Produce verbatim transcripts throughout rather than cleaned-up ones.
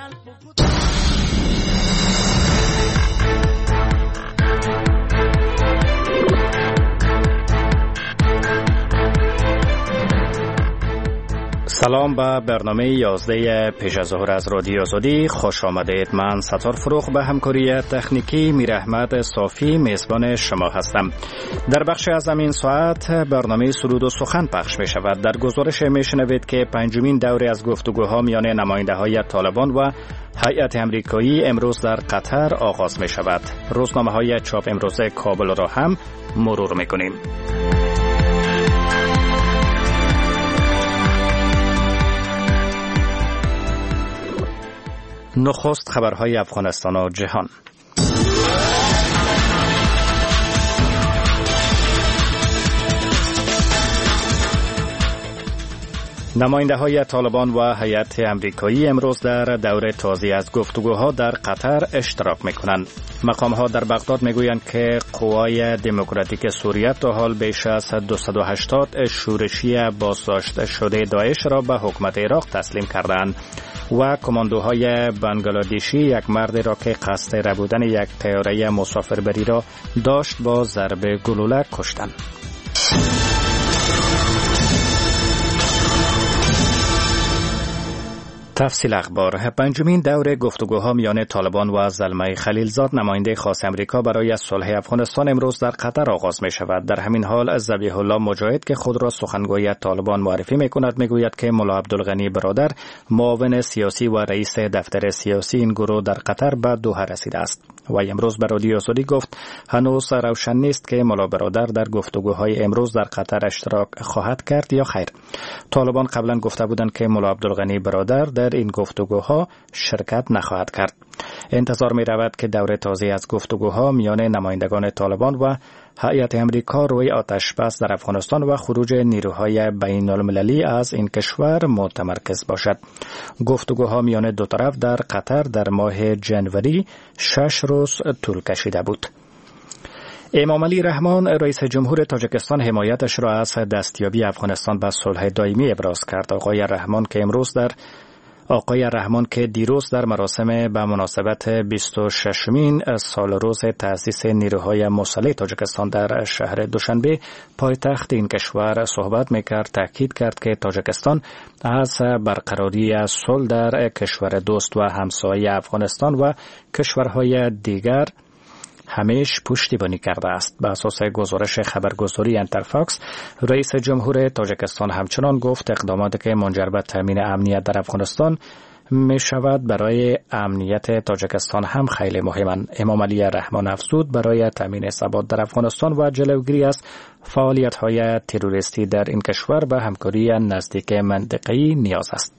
سلام به برنامه یازده پیش از ظهر از رادیو آزادی خوش آمدید. من ستار فروغ به همکاری تکنیکی میر احمد صافی میزبان شما هستم. در بخش از این ساعت برنامه سرود و سخن پخش می شود. در گزارش می شنوید که پنجمین دوره از گفتگوها میان نماینده های طالبان و هیئت امریکایی امروز در قطر آغاز می شود. روزنامه های چاپ امروز کابل را هم مرور می کنیم. نخست خبرهای افغانستان و جهان. نماینده های طالبان و هیئت امریکایی امروز در دوره تازه از گفتگوها در قطر اشتراک میکنند. مقام ها در بغداد میگویند که قوای دموکراتیک سوریه تا حال بیش از دویست و هشتاد شورشی بازداشت شده داعش را به حکومت عراق تسلیم کردند و کماندوهای بنگلادشی یک مردی را که قصد ربودن یک طیاره مسافربری را داشت با ضرب گلوله کشتند. تفصیل اخبار. پنجمین دور گفتگوها میان طالبان و زلمه خلیلزاد نماینده خاص امریکا برای صلح افغانستان امروز در قطر آغاز می شود. در همین حال ذبیح الله مجاهد که خود را سخنگوی طالبان معرفی می کند می گوید که ملا عبدالغنی برادر معاون سیاسی و رئیس دفتر سیاسی این گروه در قطر به دوحه رسیده است. و امروز به رادیو آزادی گفت هنوز روشن نیست که ملا برادر در گفتگوهای امروز در قطر اشتراک خواهد کرد یا خیر. طالبان قبلا گفته بودند که ملا عبدالغنی برادر در این گفتگوها شرکت نخواهد کرد. انتظار می رود که دوره تازه از گفتگوها میان نمایندگان طالبان و هیئت امریکا روی آتش بس در افغانستان و خروج نیروهای بین المللی از این کشور متمرکز باشد. گفتگوها میان دو طرف در قطر در ماه جنوری شش روز طول کشیده بود. امام علی رحمان رئیس جمهور تاجیکستان حمایتش را از دستیابی افغانستان به صلح دائمی ابراز کرد. آقای رحمان که امروز در آقای رحمان که دیروز در مراسم به مناسبت بیست و ششمین سال روز تأسیس نیروهای مسلح تاجیکستان در شهر دوشنبه پایتخت این کشور صحبت میکرد، تاکید کرد که تاجیکستان از برقراری صلح در کشور دوست و همسایه افغانستان و کشورهای دیگر همیش پشتیبانی کرده است. به اساس گزارش خبرگزاری انترفاکس، رئیس جمهور تاجیکستان همچنان گفت اقداماتی که منجر به تامین امنیت در افغانستان می شود برای امنیت تاجیکستان هم خیلی مهمند. امام علی رحمان افزود برای تامین ثبات در افغانستان و جلوگیری از فعالیت‌های تروریستی در این کشور به همکاری نزدیک منطقه‌ای نیاز است.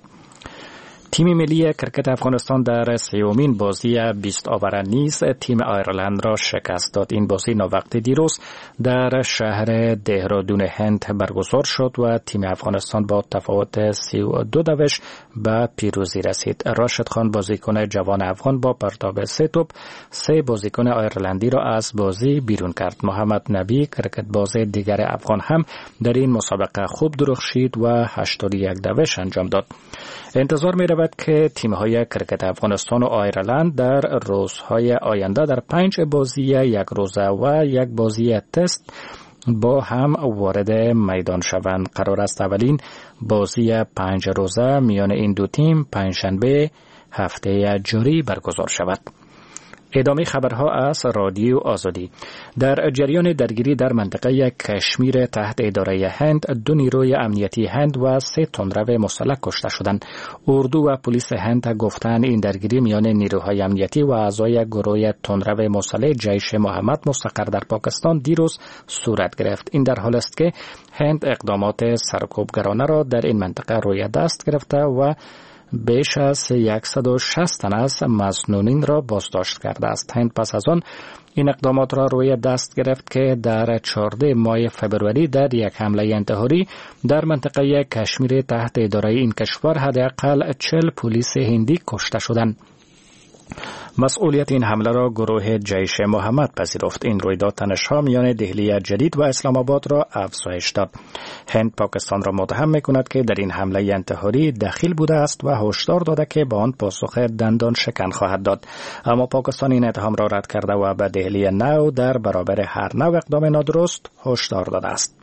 تیم ملی کرکت افغانستان در سیومین بازی بیست آور نیز تیم آیرلند را شکست داد. این بازی ناوقت دیروز در شهر دهرادون هند برگزار شد و تیم افغانستان با تفاوت سی و دو دوش به پیروزی رسید. راشد خان بازیکن جوان افغان با پرتاب سه توپ سه بازیکن آیرلندی را از بازی بیرون کرد. محمد نبی کرکت باز دیگر افغان هم در این مسابقه خوب درخشید و هشتاد و یک دوش انجام داد. انتظار می رود که تیم‌های کرکت افغانستان و آیرلند در روزهای آینده در پنج بازی یک روزه و یک بازی تست با هم وارد میدان شوند. قرار است اولین بازی پنج روزه میان این دو تیم پنجشنبه هفته جاری برگزار شود. ادامه خبرها از رادیو آزادی. در جریان درگیری در منطقه کشمیر تحت اداره هند، دو نیروی امنیتی هند و سه تندرو مسلح کشته شدند. اردو و پلیس هند گفتند این درگیری میان نیروهای امنیتی و اعضای گروه تندرو مسلح جیش محمد مستقر در پاکستان دیروز صورت گرفت. این در حالی است که هند اقدامات سرکوبگرانه را در این منطقه روی دست گرفته و بیش از صد و شصت تن از مسنونین را بازداشت کرده است. هند پس از آن این اقدامات را روی دست گرفت که در چهاردهم ماه فبروری در یک حمله انتحاری در منطقه کشمیر تحت اداره این کشور حداقل چهل پلیس هندی کشته شدند. مسئولیت این حمله را گروه جیش محمد پذیرفت. این رویداد تنش‌ها میان دهلی جدید و اسلام آباد را افزایش داد. هند پاکستان را متهم می‌کند که در این حمله انتحاری دخیل بوده است و هشدار داده که به آن پاسخ دندان شکن خواهد داد. اما پاکستان این اتهام را رد کرده و به دهلی نو در برابر هر نوع اقدام نادرست هشدار داده است.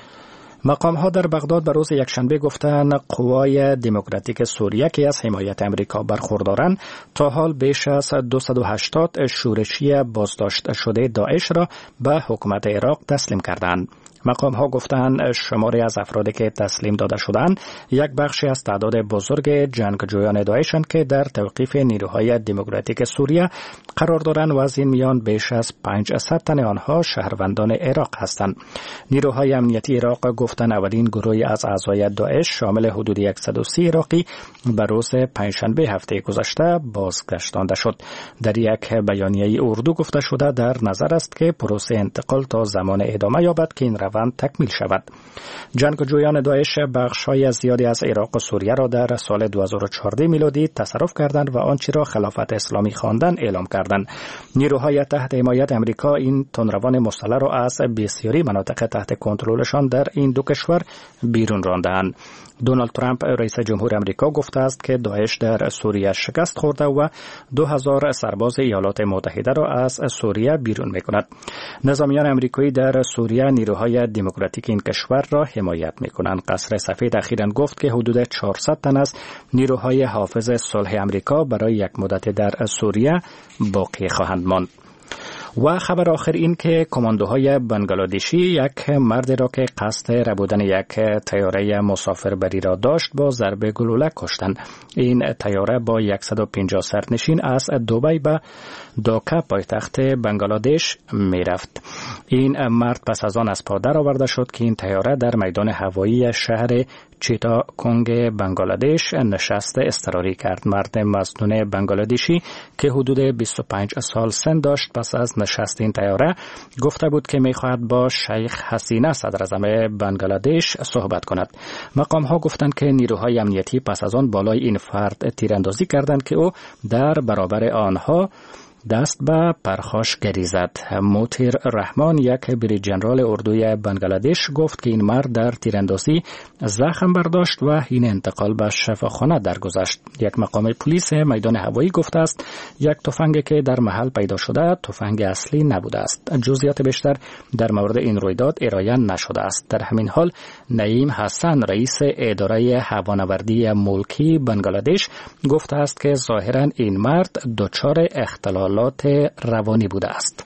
مقام ها در بغداد به روز یکشنبه گفتند قوای دموکراتیک سوریه که از حمایت امریکا برخوردارند تا حال بیش از دویست و هشتاد شورشی بازداشت شده داعش را به حکومت عراق تسلیم کردند. مقام ها گفتند شماری از افرادی که تسلیم داده شدند یک بخشی از تعداد بزرگ جنگجویان داعشند که در توقیف نیروهای دموکراتیک سوریه قرار دارند و از این میان بیش از پانصد تن آنها شهروندان عراق هستند. نیروهای امنیتی عراق گفتند اولین گروهی از اعضای داعش شامل حدود صد و سی عراقی به روز پنجشنبه هفته گذشته بازگشتانده شد. در یک بیانیه اردو گفته شده در نظر است که پروسه انتقال تا زمان ادامه یابد که این روند تکمیل شود. جنگجویان داعش بخش‌های زیادی از عراق و سوریه را در سال دو هزار و چهارده میلادی تصرف کردند و آنچه را خلافت اسلامی خواندند اعلام کردند. نیروهای تحت حمایت امریکا این تندروان مسلح را از بسیاری مناطق تحت کنترلشان در این دو کشور بیرون راندند. دونالد ترامپ رئیس جمهور امریکا گفته است که داعش در سوریه شکست خورده و دو هزار سرباز ایالات متحده را از سوریه بیرون می‌کند. نظامیان امریکایی در سوریه نیروهای دموکراتیک این کشور را حمایت می‌کنند. قصر سفید اخیراً گفت که حدود چهارصد تن از نیروهای حافظ صلح امریکا برای یک مدت در سوریه باقی خواهند ماند. و خبر آخر این که کماندوهای بنگلادشی یک مرد را که قصد ربودن یک طیاره مسافربری را داشت با ضربه گلوله کشتند. این طیاره با صد و پنجاه سرنشین از دبی به داکا پایتخت بنگلادش می رفت. این مرد پس از آن از پا درآورده شد که این طیاره در میدان هوایی شهر چیتا کنگ بنگلادش نشست اضطراری کرد. مرد مصنون بنگلادشی که حدود بیست و پنج سال سن داشت پس از نشست این طیاره گفته بود که می‌خواهد با شیخ حسینه صدراعظم بنگلادش صحبت کند. مقام ها گفتند که نیروهای امنیتی پس از آن بالای این فرد تیراندازی کردند که او در برابر آنها دست به پرخاشگری زد. موتیر رحمان یک بریج ژنرال اردوی بنگلادش گفت که این مرد در تیراندازی زخم برداشت و این انتقال به شفاخانه درگذشت. یک مقام پلیس میدان هوایی گفته است یک تفنگ که در محل پیدا شده تفنگ اصلی نبوده است. جزئیات بیشتر در مورد این رویداد ارائه نشده است. در همین حال نعیم حسن رئیس اداره هوانوردی ملکی بنگلادش گفته است که ظاهرا این مرد دچار اختلال روانی بوده است.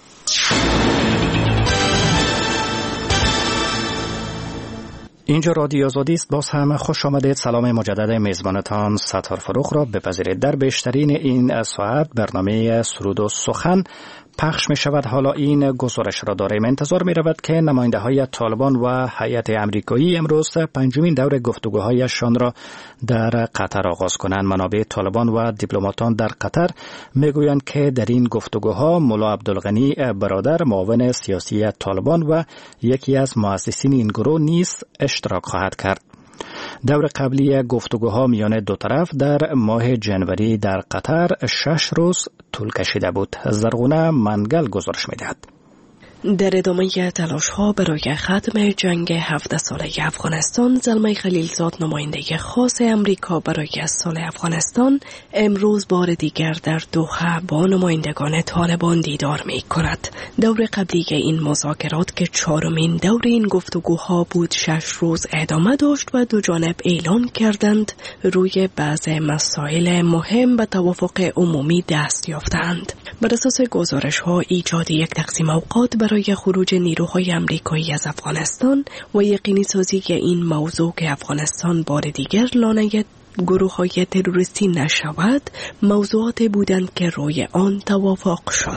اینجا رادیو آزادی است. باز هم خوش آمدید. سلام مجدد میزبانتان ستار فروخ را بپذیرید. در بیشترین این ساعت برنامه سرود و سخن پخش می شود. حالا این گزارش را داریم. انتظار می رود که نماینده های طالبان و هیئت امریکایی امروز پنجمین دور گفتگوهایشان را در قطر آغاز کنند. منابع طالبان و دیپلماتان در قطر می گویند که در این گفتگوها ملا عبدالغنی برادر معاون سیاسی طالبان و یکی از مؤسسین این گروه نیز اشتراک خواهد کرد. دور قبلی گفتگوها میان دو طرف در ماه جنوری در قطر شش روز طول کشیده بود. زرغونه منگل گزارش می‌دهد. در ادامه تلاش ها برای ختم جنگ هفده ساله افغانستان، زلمه خلیلزاد نماینده خاص امریکا برای سال افغانستان امروز بار دیگر در دوحه با نمایندگان طالبان دیدار می کند. دور قبلی این مذاکرات که چهارمین دور این گفتگوها بود شش روز ادامه داشت و دو جانب اعلان کردند روی بعض مسائل مهم به توافق عمومی دست یافتند. بر اساس گزارش ها ایجاد یک تقسیم اوقات برای خروج نیروهای امریکایی از افغانستان و یقینی سازی این موضوع که افغانستان بار دیگر لانه گروه های تروریستی نشود موضوعات بودند که روی آن توافق شد.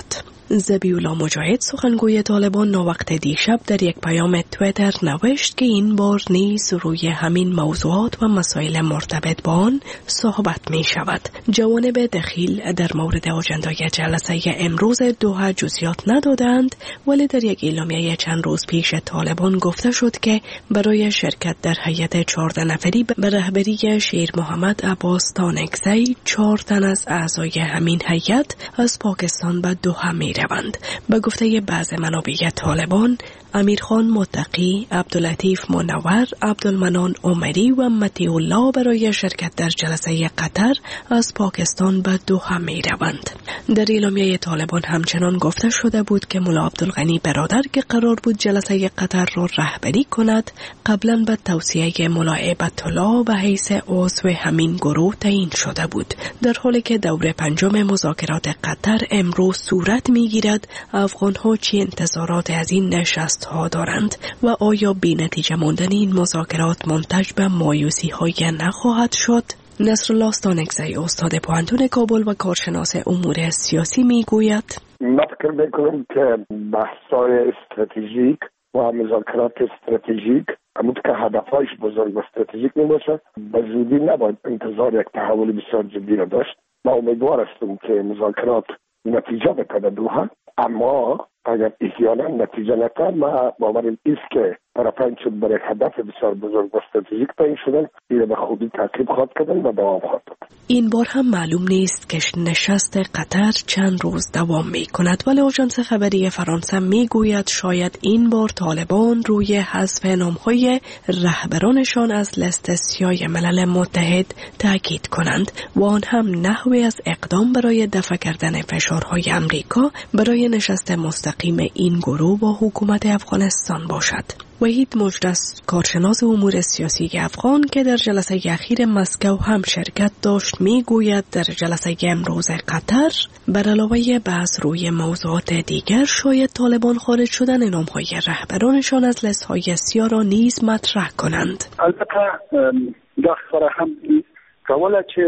ذبیح‌الله مجاهد سخنگوی طالبان ناوقت دیشب در یک پیام تویتر نوشت که این بار نیز روی همین موضوعات و مسائل مرتبط با آن صحبت می شود. جوانب دخیل در مورد آجندای جلسه امروز دوحه جزئیات ندادند، ولی در یک اعلامیه چند روز پیش طالبان گفته شد که برای شرکت در هیئت چهارده نفری به رهبری شیر محمد عباس تانکزی چهار تن از اعضای همین هیئت از پاکستان به دوحه می روند. به گفته بعض منابع طالبان، امیرخان متقی، عبداللطیف منور، عبدالمنان عمری و مطیع الله برای شرکت در جلسه قطر از پاکستان به دوحه می روند. در اعلامیه طالبان همچنان گفته شده بود که ملا عبدالغنی برادر که قرار بود جلسه قطر را رهبری کند، قبلا به توصیه ملا هیبت الله به حیث عضو همین گروه تعیین شده بود. در حالی که دور پنجم مذاکرات قطر امروز صورت می گیرد، افغان ها چه انتظارات از این نشست ها دارند و آیا بی نتیجه ماندن این مذاکرات منتج به مایوسی های نخواهد شد؟ نصرالله تانکزی استاد پوهنتون کابل و کارشناس امور سیاسی می گوید: من فکر میکنم که بحث‌های استراتژیک و مذاکرات استراتژیک همون که هدفهایش بزرگ و استراتژیک نباشه، به زودی نباید انتظار یک تحول بسیار جدی را داشت. ما امیدوار هستم که مذاکرات نتیجه بکنه دوحه، اما اگر احیانا نتیجه نکرد، ما باورم است که طرفین چون برای هدف بسیار بزرگ و استراتژیک تعیین شدن، این به خوبی تعقیب خواهد کردن و دوام خواهد داد. این بار هم معلوم نیست که نشست قطر چند روز دوام می کند، ولی آژانس خبری فرانسه می گوید شاید این بار طالبان روی حذف نام‌های رهبرانشان از لیست سیاه ملل متحد تاکید کنند و آن هم نحوی از اقدام برای دفع کردن فشارهای امریکا برای نشست مستقیم این گروه با حکومت افغانستان باشد. وحید مجدس، کارشناس امور سیاسی افغان که در جلسه اخیر مسکو هم شرکت داشت، میگوید در جلسه امروز قطر بر علاوه بحث روی موضوعات دیگر شاید طالبان خارج شدن نام‌های رهبرانشان از لیست‌های سیاه را نیز مطرح کنند. البته داخل هم قواله چه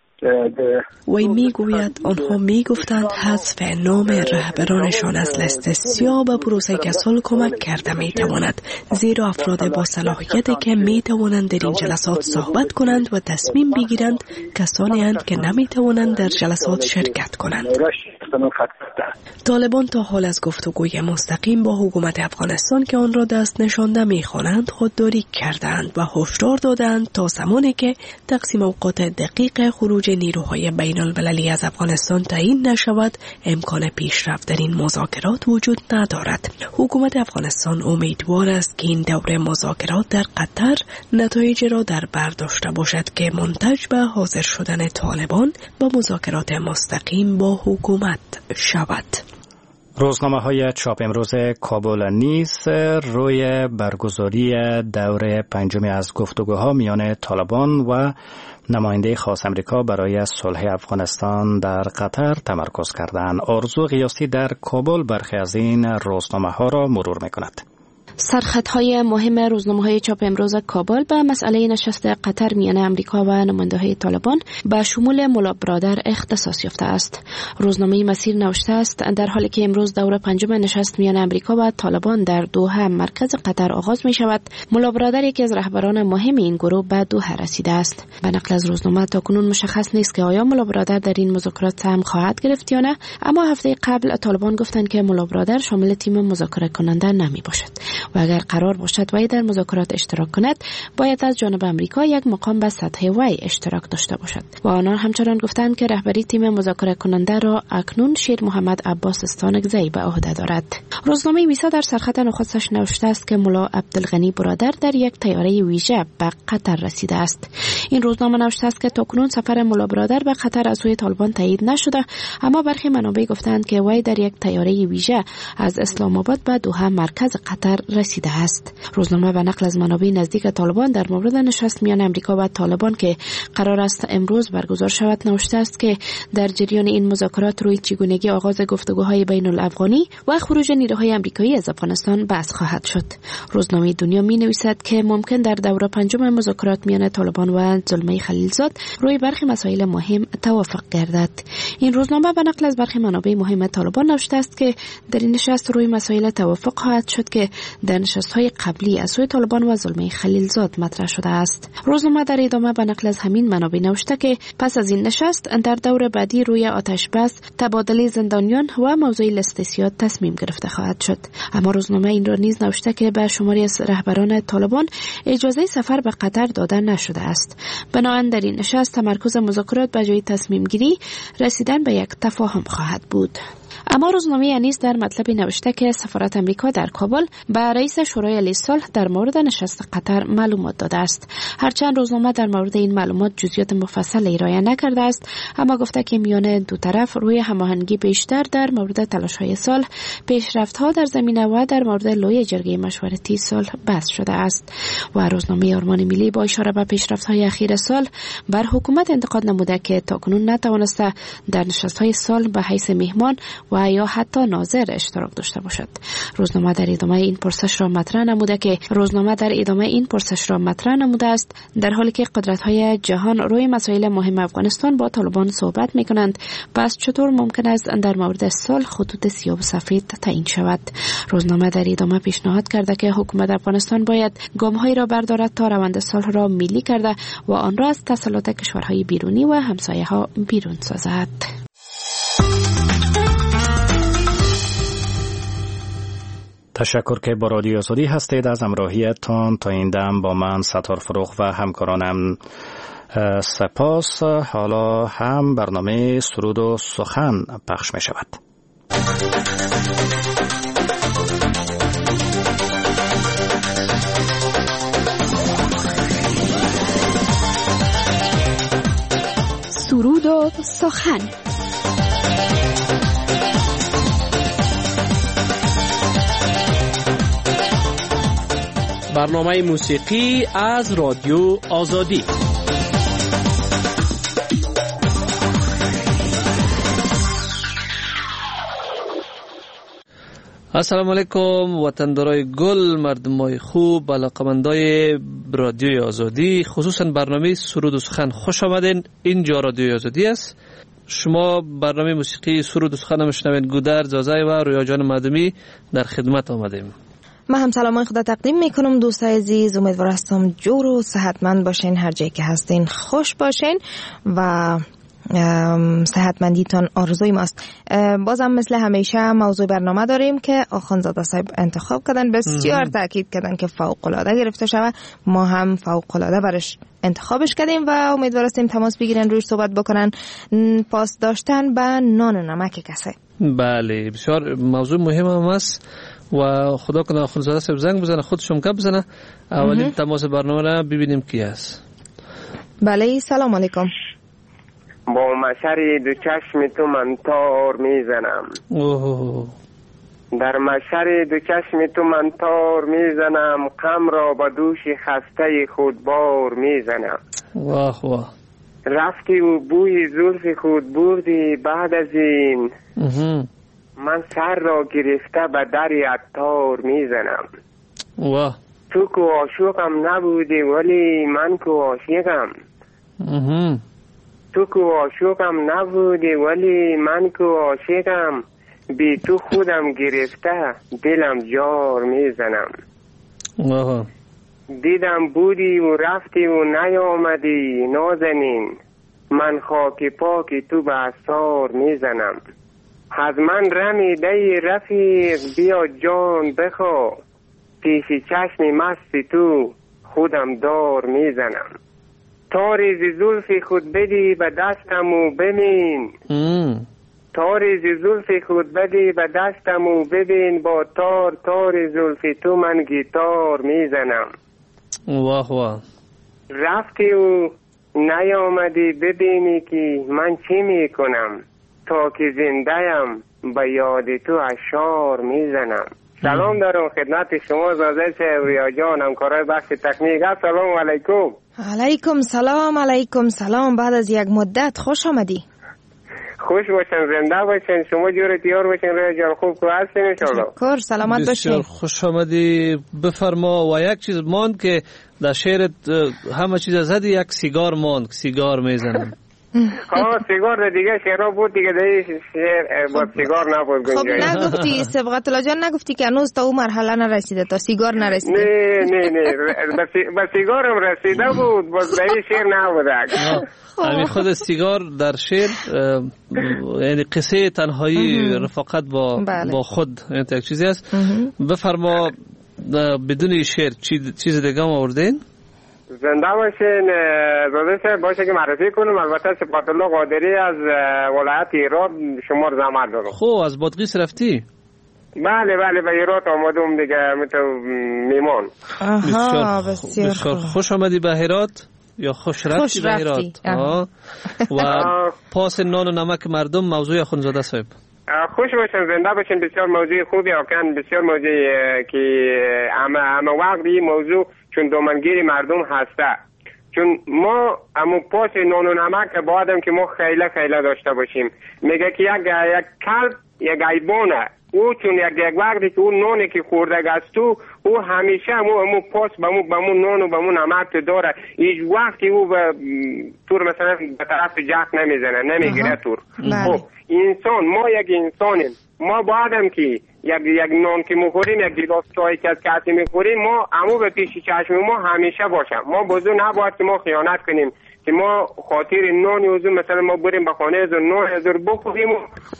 وی میگوید آنها میگفتند حذف نام رهبرانشان از لیست سیاه به پروسه صلح کمک کرده میتواند، زیرا افراد با صلاحیتی که میتوانند در این جلسات صحبت کنند و تصمیم بگیرند کسانی اند که نمیتوانند در جلسات شرکت کنند. طالبان تا حال از گفتگوی مستقیم با حکومت افغانستان که آن را دست نشانده میخوانند خودداری کردند و هشدار دادند تا زمانی که تقسیم اوقات دقیق خروج نیروهای بین المللی از افغانستان تعیین نشود، امکان پیشرفت در این مذاکرات وجود ندارد. حکومت افغانستان امیدوار است که این دوره مذاکرات در قطر نتایج را در بر داشته باشد که منتج به حاضر شدن طالبان با مذاکرات مستقیم با حکومت شود. روزنامه های چاپ امروز کابل نیز روی برگزاری دوره پنجمی از گفتگوها میان طالبان و نماینده خاص امریکا برای صلح افغانستان در قطر تمرکز کردند. آرزو قیاسی در کابل برخی از این روزنامه ها را مرور میکند. سرخطهای مهم روزنامه‌های چاپ امروز کابل به مسئله نشست قطر میان امریکا و نماینده‌های طالبان به شمول ملا برادر اختصاص یافته است. روزنامه مسیر نوشته است در حالی که امروز دوره پنجم نشست میان امریکا و طالبان در دوحه مرکز قطر آغاز می شود، ملا برادر یکی از رهبران مهم این گروه به دوحه رسیده است. به نقل از روزنامه تاکنون مشخص نیست که آیا ملا برادر در این مذاکرات سهم خواهد گرفت یا نه، اما هفته قبل طالبان گفتند که ملا برادر شامل تیم مذاکره کننده نمی باشد و اگر قرار باشد وی در مذاکرات اشتراک کند، باید از جانب امریکا یک مقام به سطح وی اشتراک داشته باشد. و آنان همچنان گفتند که رهبری تیم مذاکره کننده را اکنون شیر محمد عباس تانکزی به عهده دارد. روزنامه میسا در سرخط نخستش نوشته است که ملا عبدالغنی برادر در یک طیاره ویژه به قطر رسیده است. این روزنامه نوشته است که تاکنون سفر ملا برادر به قطر از سوی طالبان تایید نشده، اما برخی منابع گفتند که وی در یک طیاره ویژه از اسلام آباد به دوحه مرکز قطر رسیده است. روزنامه به نقل از منابع نزدیک طالبان در مورد نشست میان امریکا و طالبان که قرار است امروز برگزار شود نوشته است که در جریان این مذاکرات روی چگونگی آغاز گفتگوهای بین الافغانی و خروج نیروهای امریکایی از افغانستان بحث خواهد شد. روزنامه دنیا می نویسد که ممکن در دوره پنجم مذاکرات میان طالبان و زلمه خلیلزاد روی برخی مسائل مهم توافق گردد. این روزنامه به نقل از برخی منابع مهم طالبان نوشته است که در این نشست روی مسائل توافق خواهد شد که در نشست‌های قبلی از سوی طالبان و زلمه خلیلزاد مطرح شده است. روزنامه در ادامه به نقل از همین منابع نوشته که پس از این نشست در دور بعدی روی آتش بس، تبادله زندانیان و موضوع لستسیاد تصمیم گرفته خواهد شد. اما روزنامه این را نیز نوشته که به شماری از رهبران طالبان اجازه سفر به قطر داده نشده است. بنابراین در این نشست تمرکز مذاکرات به جای تصمیم گیری رسیدن به یک تفاهم خواهد بود. اما روزنامه انیس در مطلبی نوشته که سفارت امریکا در کابل به رئیس شورای علیه صلح در مورد نشست قطر معلومات داده است. هرچند روزنامه در مورد این معلومات جزئیات مفصل ارائه نکرده است، اما گفته که میان دو طرف روی هماهنگی بیشتر در مورد تلاش‌های صلح، پیشرفت‌ها در زمینه و در مورد لوی جرگه مشورتی صلح بحث شده است. و روزنامه آرمان ملی با اشاره به پیشرفت‌های اخیر صلح بر حکومت انتقاد نموده که تاکنون نتوانسته در نشست‌های صلح به حیث مهمان و یا حتی ناظر اشتراک داشته باشد. روزنامه در ادامه این پرسش را مطرح نموده که روزنامه در ادامه این پرسش را مطرح نموده است در حالی که قدرت‌های جهان روی مسائل مهم افغانستان با طالبان صحبت می‌کنند، پس چطور ممکن است در مورد صلح خطوط سیاه و سفید تعیین شود؟ روزنامه در ادامه پیشنهاد کرده که حکومت افغانستان باید گام‌هایی را بردارد تا روند صلح را ملی کرده و آن را از تسلط کشورهای بیرونی و همسایه‌ها بیرون سازد. تشکر که با رادیو آزادی هستید. از همراهیتان تا این دم با من ستار فروغ و همکارانم سپاس. حالا هم برنامه سرود و سخن پخش می شود. سرود و سخن. برنامه موسیقی از رادیو آزادی. السلام علیکم وطندارای گل، مردمای خوب، علاقمندای رادیو آزادی، خصوصا برنامه سرود و سخن خوش آمدین. اینجا رادیو آزادی است. شما برنامه موسیقی سرود و سخن میشنوید. گودر زازای و رویا جان مدمی در خدمت آمدیم. من هم سلامای خدا تقدیم میکنم دوستای عزیز. امیدوار هستم جور و صحتمند باشین، هر جایی که هستین خوش باشین و صحتمندیتان آرزوی ماست. بازم مثل همیشه موضوع برنامه داریم که آخوندزاده صاحب انتخاب کردن، بسیار تاکید کردن که فوق العاده گرفته شود. ما هم فوق العاده برش انتخابش کردیم و امیدوار هستیم تماس بگیرن، روش صحبت بکنن. پاس داشتن به نان و نمک کسه. بله، بسیار موضوع مهم هم است و خدا کنه آخوندزاده صاحب زنگ بزنه، خودشون که بزنه. اولین تماس برنامه را ببینیم کی است. بله، سلام علیکم. با مشر دو چشم تو من تار میزنم. اوه. در مشر دو چشم تو من تار میزنم، غم را با دوش خسته خود بار میزنم. واه واه. رفتی و بوی زلف خود بردی، بعد از این من سر را گرفته به در عطار میزنم. واه. تو که عاشقم نبودی ولی من که عاشقم. تو که عاشقم نبودی ولی من که عاشقم، بی تو خودم گرفته دلم جار میزنم. آها. دیدم بودی و رفتی و نیامدی نازنین، من خاک پاک تو به اثار میزنم. از من رمیده رفیق بیا جان بخوا، پیش چشم مستی تو خودم دار میزنم. تاری ز زلف خود بدی به دستم و ببین، تاری ز زلف خود بدی به دستم و ببین، با تار تار زلف تو من گیتار میزنم. واه واه. رفتی و نیامدی ببینی که من چی میکنم، تا که زنده‌ام به یاد تو اشعار میزنم. سلام دارم خدمت شما زاده شهریا جان، همکارای بخش تکنیک. سلام علیکم. علیکم سلام. علیکم سلام. بعد از یک مدت خوش آمدی. خوش باشن، زنده باشن، شما جور دیار باشن. رویا جان خوب که هستین ان شاء الله. کور سلامت باشین. بسیار خوش آمدی. بفرما. و یک چیز ماند که در شعرت همه چیز زدی، یک سیگار ماند، سیگار میزنم. ها سیگار دیگه شعرها بود دیگه، دیگه شعر با سیگار نبود گنجایی. خب نگفتی سبقت الله جان، نگفتی که هنوز تا اون مرحله نرسیده، تا سیگار نرسیده. نه نه نه با سیگارم رسیده بود، باز به این شعر نبوده. همین خود سیگار در شعر یعنی قصه تنهایی، رفاقت با با خود، این یک چیزی است. بفرما بدون شعر چیز دیگه هم آوردین؟ زنده باشین. زاده باشه که معرفی کنم. البته صفات الله قادری از ولایت ایراد شمار زحمت دارم. خب از بادغیس رفتی؟ بله بله به ایراد آمدم دیگه، مثل میمان. آها بسیار, بسیار خوش آمدی به هرات یا خوش رفتی به هرات؟ و پاس نان و نمک مردم موضوع اخوندزاده صاحب. خوش باشن، زنده باشن. بسیار موضوع خوبی آکن، بسیار موضوع که همه همه وقت این موضوع چون دومنگیری مردم هسته، چون ما همون پاس نان و نمک باید که ما خیلی خیلی داشته باشیم. میگه که یک یک کلب یک حیوانه، او چون یک یک وقتی که اون نانی که خورده است تو او همیشه همون همون پاس بمون بمون نان و بمون نمک داره، هیچ وقتی او به طور مثلا به طرف جهت نمیزنه، نمیگیره طور. خب انسان، ما یک انسانیم، ما بعدم که یک یک نان که میخوریم، یک گلاس چای که از کسی میخوریم، ما عمو به پیش چشم ما همیشه باشم. ما بزرگ نباید که ما خیانت کنیم، که ما خاطر نان یوزو مثلا ما بریم به خانه از نان هزار بخوریم و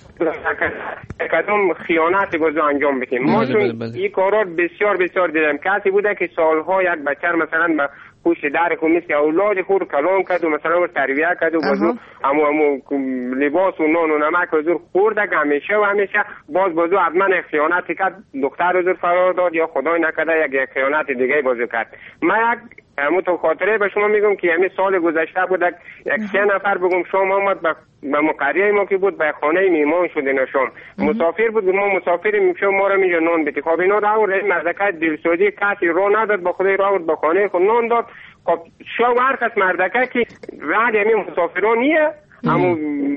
کدوم خیانت بزرگ انجام بدیم. ما چون این کارات بسیار بسیار دیدم. کسی بوده که سالها یک بچه مثلا به پشت در خود مثل اولاد خود کلام کرد و مثلا تربیت کرد و بازو امو امو لباس و نان و نمک حضور خورده که همیشه و همیشه باز بازو حتما خیانت کرد، دختر حضور فرار داد یا خدای نکرده یک خیانت دیگه بازو کرد. من یک همون تو خاطره به شما میگم که همین سال گذشته بود یک سه نفر بگم شام آمد به مقریه ما که بود به خانه میمان شدین شام مسافر بود، ما مسافر میشم ما رو میجا نان بدی. خب اینا راورد این مردکه دلسوزی کسی رو نداد به خودی راورد به خانه خود نان داد. خب شو ورکس مردکه که رد همین مسافرانیه همون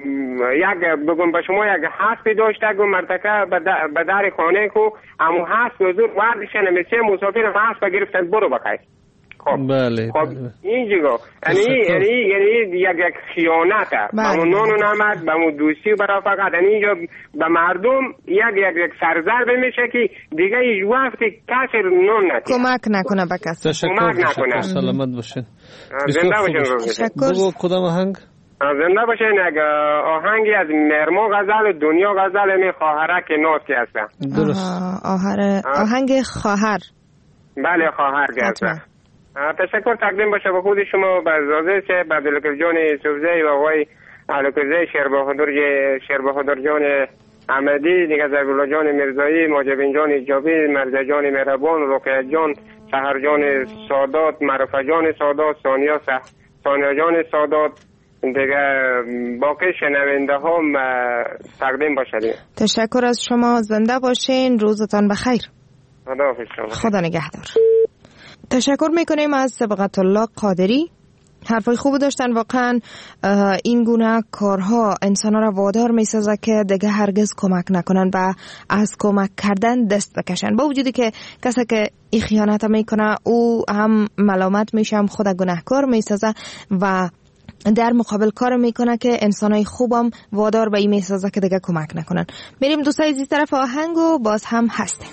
یک بگم به شما یک حسبی داشته گم مردکه به در خانه کو همون حسب حضور وردش نمیشه مسافر حسب گرفتن برو بخیر. خب بله خب اینجا یعنی یعنی یعنی یک یک خیانته به اون نان و نمک به اون دوستی و رفاقت. یعنی اینجا به مردم یک یک یک سرزرب میشه که دیگه هیچ وقتی کسی نان نکنه، کمک نکنه به کسی، کمک نکنه. سلامت باشین، زنده باشین. تشکر. کدام آهنگ؟ زنده باشین. یک آهنگی از مرما غزل دنیا غزل می خواهرک ناز که هستن. درست. آهر آهنگ خواهر. بله خواهر هستن. تشکر تقدیم باشه به خود شما، به زازه چه به دلکل جان سوزه و آقای علوکزه شیر بهادر شیر بهادر جان احمدی دیگه، زبیلا جان مرزایی، ماجبین جان ایجابی، مرزا جان مهربان، رقیه جان، سحر جان سادات، معرفه جان سادات، ثانیا ثانیا جان سادات دیگه، باقی شنونده هم تقدیم باشه. تشکر از شما، زنده باشین، روزتان بخیر. خداحافظ شما. خدا نگهدار. تشکر میکنیم از سبقت الله قادری، حرفای خوب داشتن. واقعا این گونه کارها انسان را وادار میسازه که دیگه هرگز کمک نکنن و از کمک کردن دست بکشن، با وجودی که کسی که این خیانت میکنه او هم ملامت میشه، هم خود گناهکار میسازه و در مقابل کار میکنه که انسانای خوبم وادار به این میسازه که دیگه کمک نکنن. میریم دوستای زی طرف آهنگ و باز هم هستیم.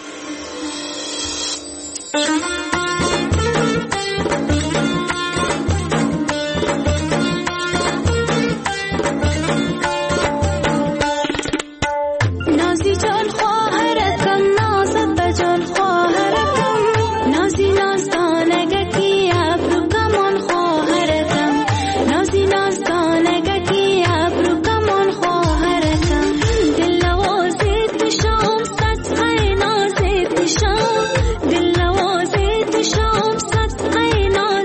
نازی جان خواهرکم، نازت جان خواهرکم، نازی نازدانگه کی ابرو کمان خواهرکم، نازی نازدانگه کی ابرو کمان خواهرکم، دل نوازت بشام صدقه نازت بشام، دل نوازت بشام صدقه نازت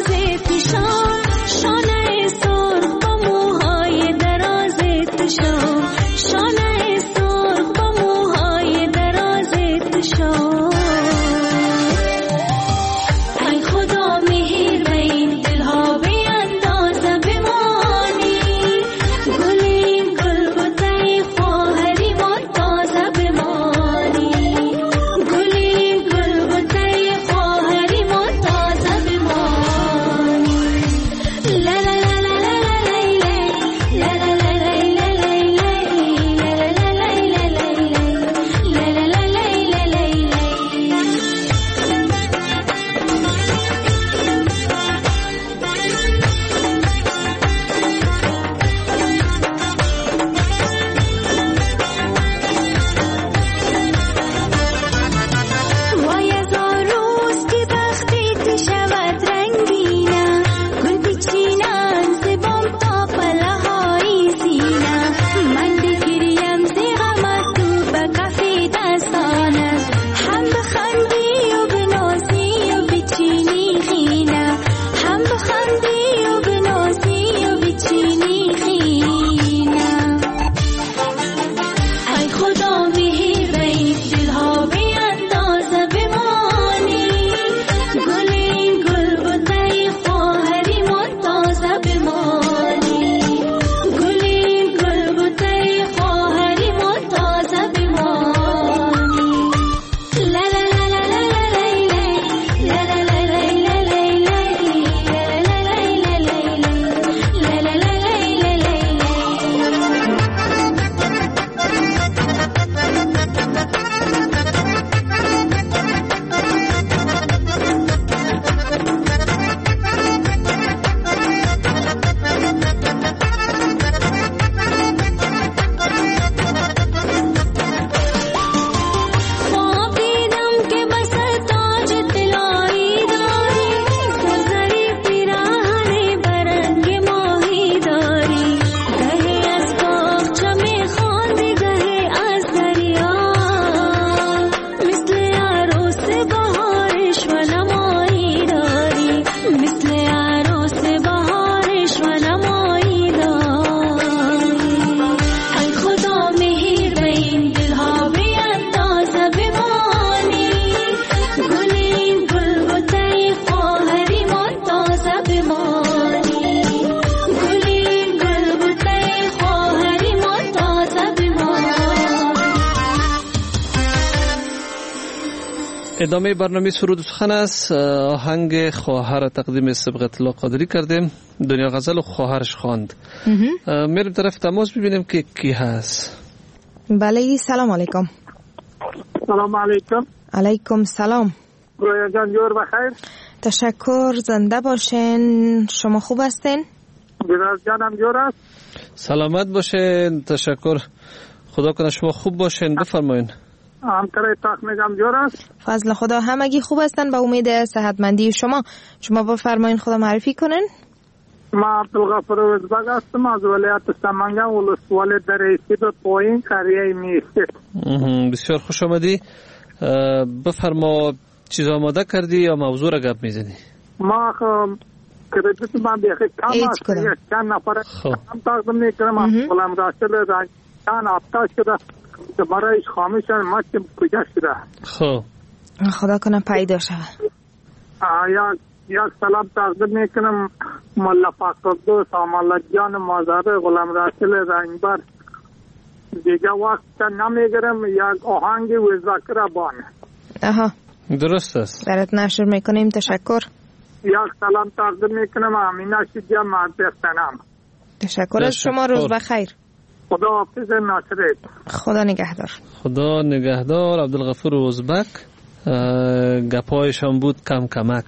ادامه برنامه سرود و سخن است. آهنگ خواهر تقدیم صبغت الله قادری کردیم. دنیا غزل و خواهرش خواند. میریم طرف تماس ببینیم که کی هست. بله سلام علیکم. سلام علیکم. علیکم سلام. رویا جان جور بخیر. تشکر، زنده باشین. شما خوب هستین؟ بیراز جانم جور است. سلامت باشین. تشکر. خدا کنه شما خوب باشین. بفرمایین. همکار تاخ میگم جور است. فضل خدا همگی خوب هستن به امید صحتمندی شما. شما بفرمایین خدا معرفی کنین. ما عبدالغفور ازبک هستم از ولایت سمنگان ولسوالی دریسی به پایین قریه میسته. بسیار خوش آمدی. بفرما چیز آماده کردی یا موضوع را گپ میزنی؟ ما کردیت من بیخی کم است. چند نفر هم تقدیم میکنم. غلام راسل را چند هفته شده که برایش خاموش ما که کجا شده. خب خدا کنه پیدا شود. یک یک سلام تقدیم میکنم مولا فقردوس آمالا جان مازاره غلام راسل رنگبر. دیگه وقت نمیگرم. یک آهنگ وزاکر بان. آها درست است. برات نشر میکنیم. تشکر. یک سلام تقدیم میکنم امینه شجاع معدستنم. تشکر از شما. روز بخیر. خدا حافظ ناصرت. خدا نگهدار. خدا نگهدار. عبدالغفور ازبک. گپایشان بود کم کمک.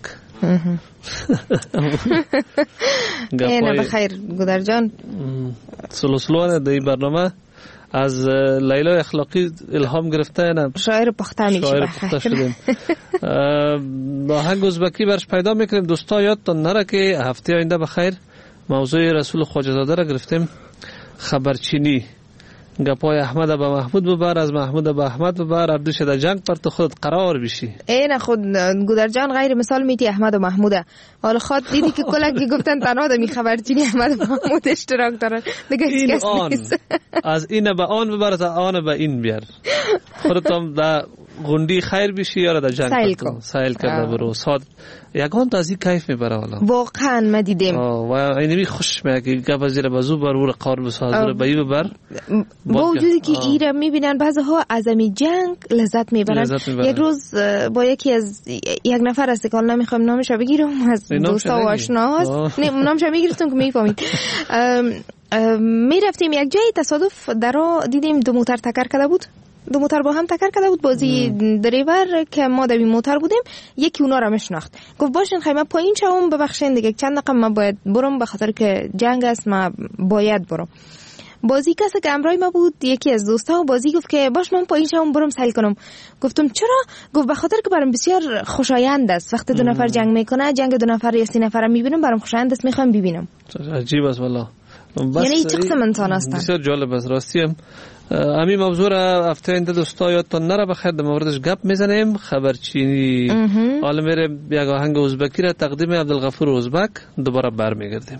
اینه بخیر گودر جان. سلسلوان در این برنامه از لیلا اخلاقی الهام گرفته. اینم شاعر پخته میشه. شاعر پخته شدیم. آهنگ ازبکی برش پیدا میکنیم. دوستا یادتان نره که هفته آینده بخیر موضوع رسول خواجه زاده را گرفتیم. خبرچینی. گپای احمد به محمود ببر، از محمود به احمد ببر. عبدوش در جنگ پر تو خود قرار بشی. این خود گودر جان غیر مثال میتی احمد و محموده. حالا خود دیدی که کلک گفتن تنها دمی خبرچینی احمد و محمود اشتراک دارن. دیگه هیچ کس نیست. از این به آن ببر، از آن به این بیار. خودت هم در غندی خیر بشی یا در جنگ سیل کن. سیل کرده برو. ساد یگان تا از این کیف میبره. والا واقعا ما دیدیم. و اینمی خوش میاد که گپ زیر بازو بر ور قار بسازه به این ببر. با وجودی که ایره میبینن بعضی ها از امی جنگ لذت میبرن. یک روز با یکی از یک نفر است که نمیخوام نامش بگیرم از دوستا و آشناهاست. نامش میگرفتم که میفهمید. میرفتیم یک جای تصادف درو دیدیم دو موتر تکر کرده بود. دو موتر با هم تکر کرده بود. بازی دریور که ما در موتر بودیم یکی اونا را میشناخت. گفت باشین خیمه پایین شوم ببخشین دیگه چند دقیقه ما باید برم به خاطر که جنگ است ما باید برم. بازی کسی که همراه ما بود یکی از دوستا و بازی گفت که باش من پایین شوم برم سیل کنم. گفتم چرا؟ گفت به خاطر که برام بسیار خوشایند است وقتی دو نفر جنگ میکنه. جنگ دو نفر یا سه نفر میبینم برام خوشایند است. میخوام ببینم. عجیب است والله. یعنی چه قسم انسان هستن. بسیار جالب است راستی. هم امی موضوع را هفته آینده دوستا یادتان نره بخیر در موردش گپ میزنیم. خبرچینی. حالا میره یک آهنگ ازبکی را تقدیم عبدالغفور ازبک دوباره برمیگردیم.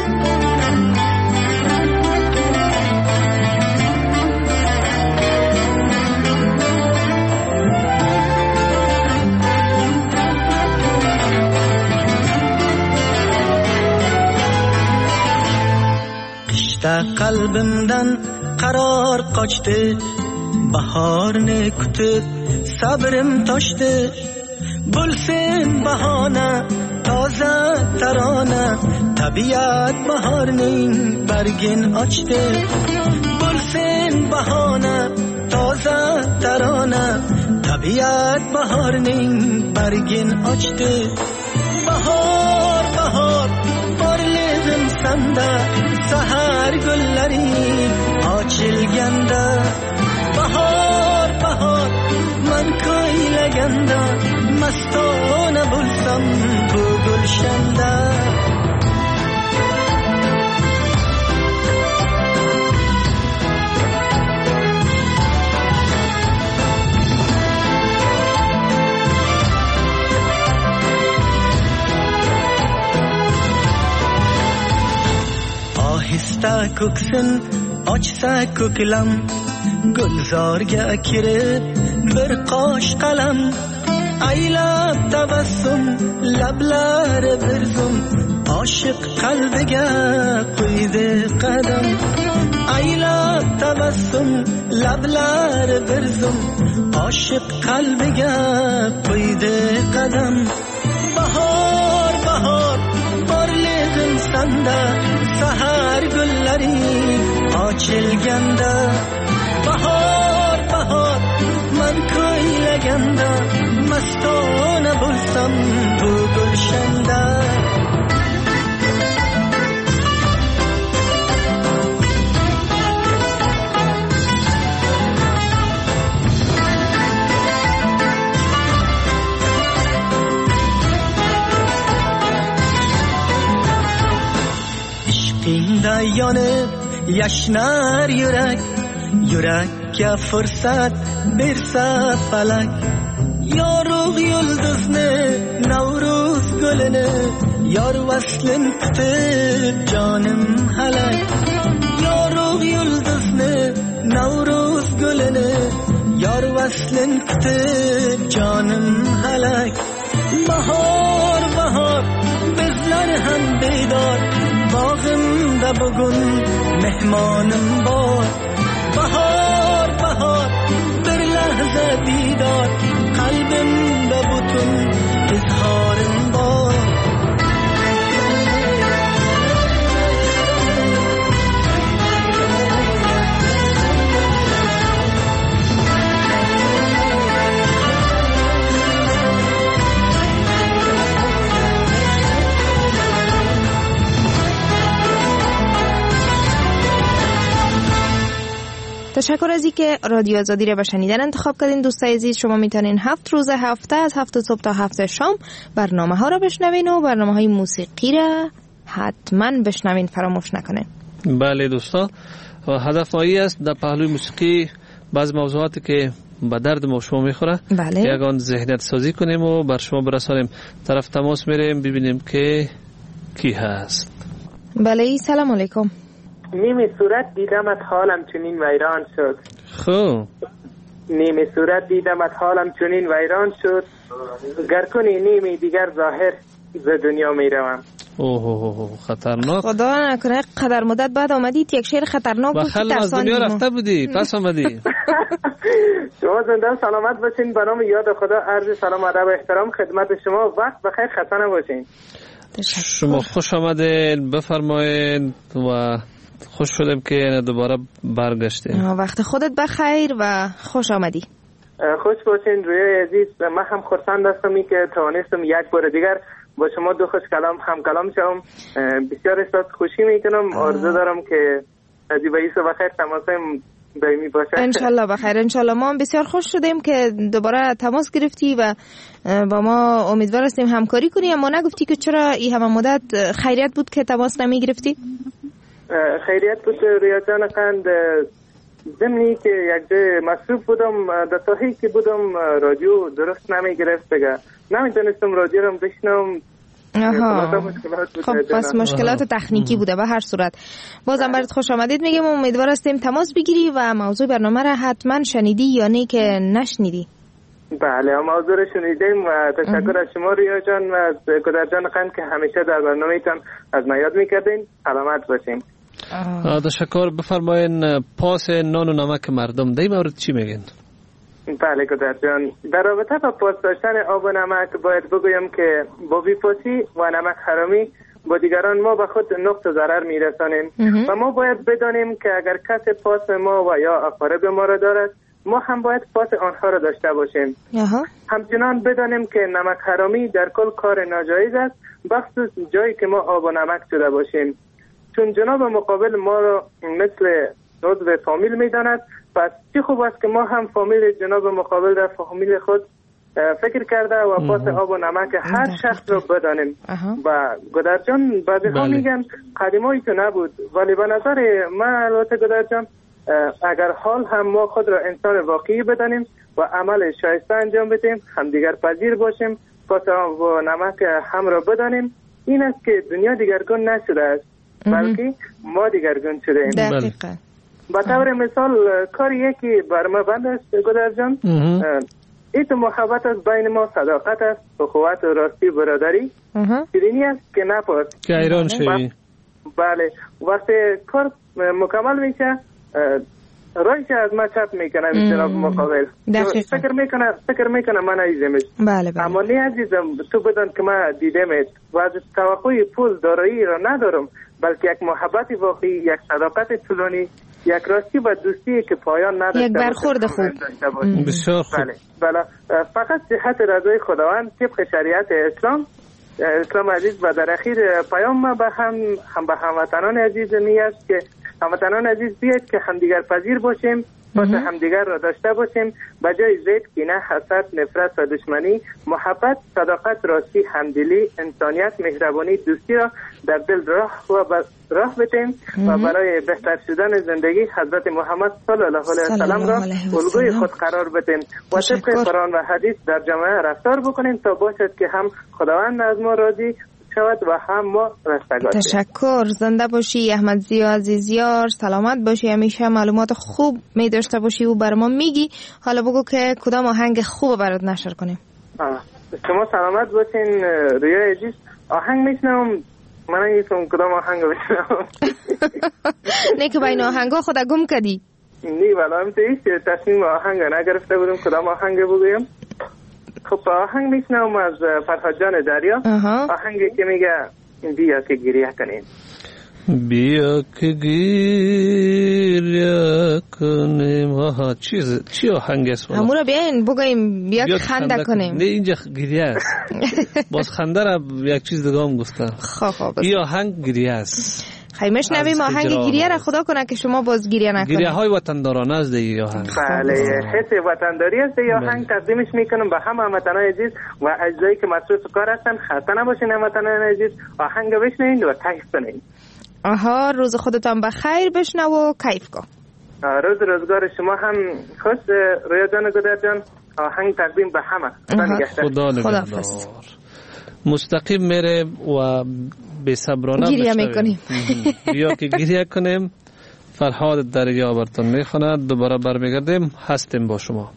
qishda qalbimdan qaror qochdi, bahorni kutib sabrim toshdi. Bo'lsin bahona toza tarona, tabiat bahorning bargin ochdi. Bo'lsin bahona toza tarona, tabiat bahorning bargin ochdi. Bahor bahor borlig'im sanda, sahar gullari ochilganda. Bahor bahor man ko'ylaganda, mastona bo'lsam bu gulshanda. ohista ko'ksin ochsa ko'klam, gulzorga kirib bir qosh qalam. Aylab tabassum lablari bir zum, oshiq qalbiga qo'ydi qadam. ایلا تبسم لبلر برزم عاشق قلبگه پیده قدم بهار بهار بارلیدم سنده سهر گلری آچل گنده بهار بهار من کوی لگنده مستانه بلسم بو گلشنده da yanıp yaşnar yürek yürek ya fırsat birse felek yorug yıldız ne Navruz gülüne yar vaslin kıtıp canım helek yorug yıldız ne Navruz gülüne yar vaslin kıtıp canım helek bahar bahar bizler hem beydar باغمda bugün mehmanım var bahar bahar bir lahza didar kalbimde bütün izharım var تشکر از اینکه رادیو آزادی را به شنیدن انتخاب کردین. دوستای عزیز، شما میتونین هفت روز هفته از هفت صبح تا هفت شام برنامه ها را بشنوین و برنامه های موسیقی را حتما بشنوین، فراموش نکنین. بله دوستا، هدف مایی است در پهلوی موسیقی بعض موضوعاتی که به درد ما شما میخوره بله. یگان ذهنیت سازی کنیم و بر شما برسانیم. طرف تماس میریم ببینیم که کی هست. بله، سلام علیکم. نیمی صورت دیدمت حالم چنین ویران شد. خب نیمی صورت دیدمت حالم چنین ویران شد، گر کنی نیمی دیگر ظاهر ز دنیا میروم. اوه خطرناک. خدا نکنه قدر مدت بعد آمدید یک شعر خطرناک بود که از دنیا رفته بودی پس آمدی. شما زنده سلامت باشین. به نام یاد خدا عرض سلام ادب و احترام خدمت شما. وقت بخیر، خسته نباشین. شما خوش آمدین، بفرمایید و خوش شدم که دوباره برگشتیم. وقت خودت بخیر و خوش آمدی. خوش باشین روی عزیز. من هم خرسند هستم که توانستم یک بار دیگر با شما دو خوش کلام هم کلام شوم. بسیار احساس خوشی میکنم. آرزو دارم که زیبایی و بخیر تماسم دائمی باشه. انشالله بخیر. انشالله ما هم بسیار خوش شدیم که دوباره تماس گرفتی و با ما امیدوار هستیم همکاری کنی. اما نگفتی که چرا این همه مدت خیریت بود که تماس نمی گرفتی؟ خیریت بود رویا جان قند. زمینی که یک جای مصروف بودم، در ساحه‌ای که بودم رادیو درست نمی گرفت دیگه، نمیتونستم رادیو رو بشنوم. آها. خب پس مشکلات تکنیکی بوده. به هر صورت بازم برات خوش آمدید میگم. امیدوار هستیم تماس بگیری و موضوع برنامه را حتما شنیدی یا نه که نشنیدی. بله موضوع رو شنیدیم و تشکر از شما ریا جان و از گدر جان قند که همیشه در برنامه‌تان از ما یاد میکردین. سلامت باشین. تشکر. بفرمایین پاس نان و نمک مردم در مورد چی میگین؟ بله گدر جان، در رابطه با پاس داشتن آب و نمک باید بگویم که با بی‌پاسی و نمک حرامی با دیگران ما به خود نقص ضرر میرسانیم و ما باید بدانیم که اگر کسی پاس ما و یا اقارب ما را دارد، ما هم باید پاس آنها را داشته باشیم. همچنان بدانیم که نمک حرامی در کل کار ناجایز است، بخصوص جایی که ما آب و نمک شده باشیم، چون جناب مقابل ما را مثل عضو فامیل میداند. پس چه خوب است که ما هم فامیل جناب مقابل در فامیل خود فکر کرده و پاس آب و نمک هر شخص رو بدانیم. و گدر جان بعضی ها میگن قدیمایی که نبود، ولی به نظر من البته گدر جان اگر حال هم ما خود را انسان واقعی بدانیم و عمل شایسته انجام بدیم، همدیگر پذیر باشیم، پاس آب و نمک هم را بدانیم، این است که دنیا دیگرگون نشده است بلکه ما دیگرگون شده ایم. دقیقاً. با طور مثال کار یکی بر ما بند است گدر جان، ایت محبت است بین ما، صداقت است، اخوت و راستی برادری، شیرینی است که نپاس که ایران شوی. بله وقتی کار مکمل میشه رایش از ما چپ میکنه این طرف مقابل فکر میکنه فکر میکنه من عزیزمش بله بله اما نه عزیزم تو بدان که من دیدمت و از توقع پول دارایی را ندارم بلکه یک محبت واقعی یک صداقت طولانی یک راستی و دوستی که پایان نداشته یک برخورد خوب بسیار خوب بله بله فقط صحت رضای خداوند طبق شریعت اسلام اسلام عزیز و در اخیر پیام ما به هم هم به هموطنان عزیز می است که هموطنان عزیز بیاید که همدیگر پذیر باشیم پس همدیگر را داشته باشیم به جای زید کینه حسد نفرت و دشمنی محبت صداقت راستی همدلی انسانیت مهربانی دوستی را در دل راه و راه بتیم و برای بهتر شدن زندگی حضرت محمد صلی الله علیه و سلم را الگوی خود قرار بدیم و طبق قرآن و حدیث در جامعه رفتار بکنیم تا باشد که هم خداوند از ما راضی و هم ما رستگار. تشکر. زنده باشی احمد ضیا عزیزیار، سلامت باشی، همیشه معلومات خوب می داشته باشی و بر ما میگی. حالا بگو که کدام آهنگ خوب برات نشر کنیم. آه. شما سلامت باشین رویا عزیز. آهنگ میشنم من نیستم کدام آهنگ بشنم. نه که بین آهنگا خدا گم کردی. نی والا هم تیست تصمیم آهنگ نگرفته بودم کدام آهنگ بگویم. خب آهنگ میشنم از فرهاد جان دریا. آهنگی که میگه بیا که گریه کنیم. بیا که گریه کنیم. آها چیز چی آهنگ است؟ همون رو بیاین بگویم بیا که خنده کنیم. نه اینجا گریه است. باز خنده را یک چیز دیگه هم گفتم. خب خب بیا آهنگ گریه است. خیمش نویم آهنگ گریه را خدا کنه که شما باز گریه نکنید. گریه های وطندارانه است دیگه آهنگ. بله حس وطنداری است دیگه آهنگ تقدیمش میکنم به همه هموطنان عزیز و اجزایی که مصروف کار هستن. خسته نباشین هموطنان عزیز. آهنگ بشنوین و کیف کنین. آها روز خودتان بخیر بشنو و کیف کن. روز روزگار شما هم خوش. رویا جان گدر جان آهنگ تقدیم به همه. خدا نگهدار. مستقیم میره و بی صبرانه گریه میکنیم. بیا که گریه کنیم. فرهاد دریا براتون میخواند. دوباره برمیگردیم. هستیم با شما.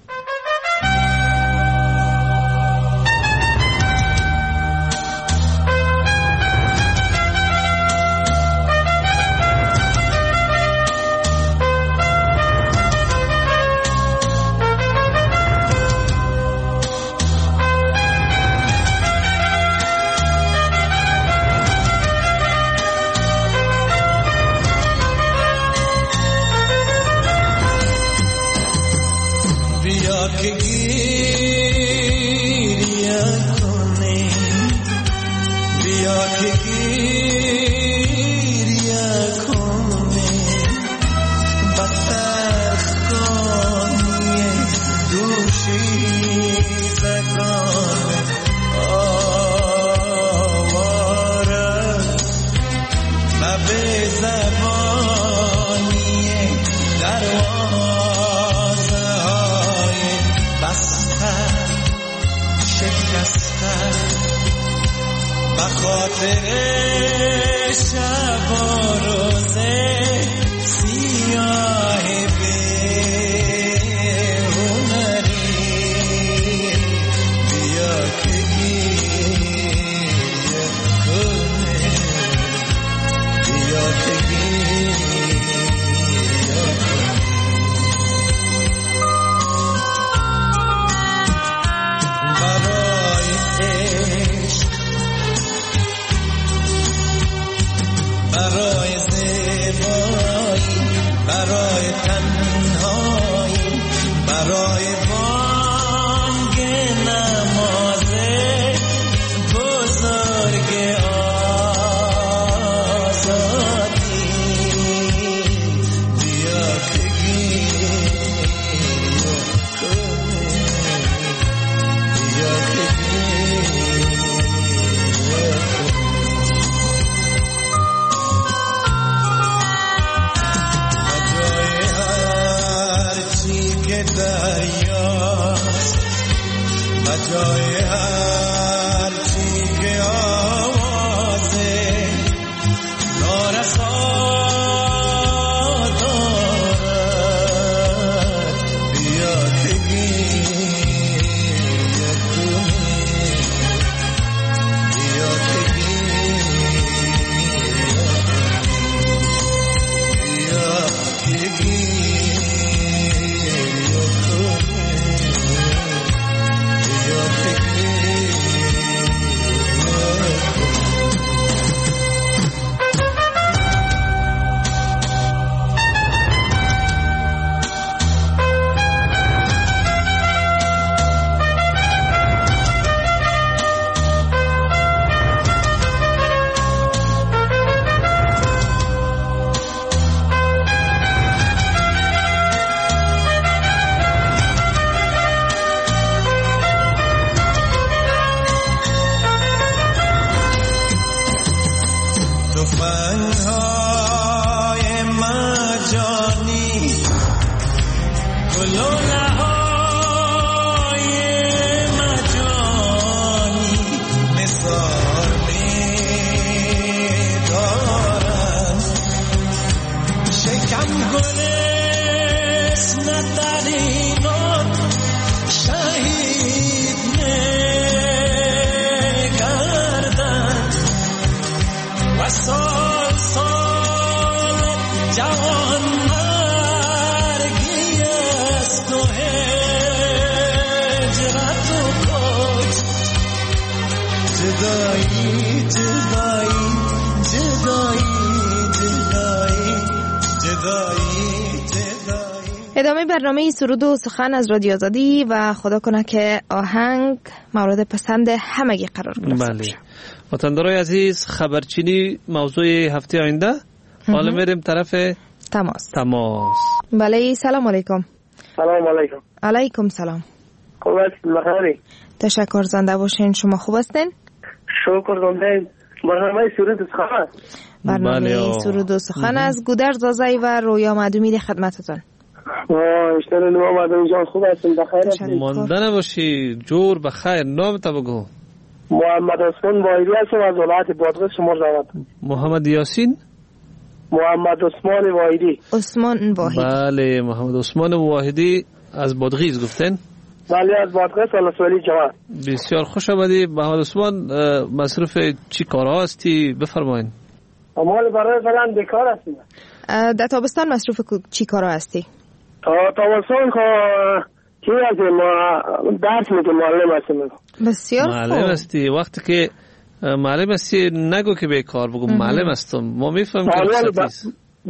ادامه برنامه سرود و سخن از رادیو آزادی و خدا کنه که آهنگ مورد پسند همگی قرار گرفته بله. باشه. وطندارای عزیز، خبرچینی موضوع هفته آینده. حالا میریم طرف تماس. تماس. بله، سلام علیکم. سلام علیکم. علیکم سلام. خوب هستید؟ بخیری؟ تشکر، زنده باشین. شما خوب هستین؟ شکر زنده. برنامه سرود و سخن. برنامه سرود و سخن از گودرز زازای و رویا معدومی خدمتتون. آه اشتر نما مردم جان خوب هستیم؟ بخیر؟ مانده نباشی، جور بخیر. نام تا بگو. محمد عثمان واحدی هستم از ولایت بادغیس شما زود. محمد یاسین؟ محمد عثمان واحدی. عثمان واحدی. بله، محمد عثمان واحدی از بادغیس گفتن؟ بله، از بادغیس ولسوالی جوان. بسیار خوش آمدی محمد عثمان. مصروف چی کارها هستی؟ بفرمایید. اما برای فلان بیکار هستیم. در تابستان مصروف چی کارها هستی؟ تابستان که چی هستیم؟ درس میگه، معلم هستیم. بسیار خوب. معلم هستی. وقتی که معلم هستی نگو که بیکار، بگو معلم هستم. ما میفهم که رخصتی است.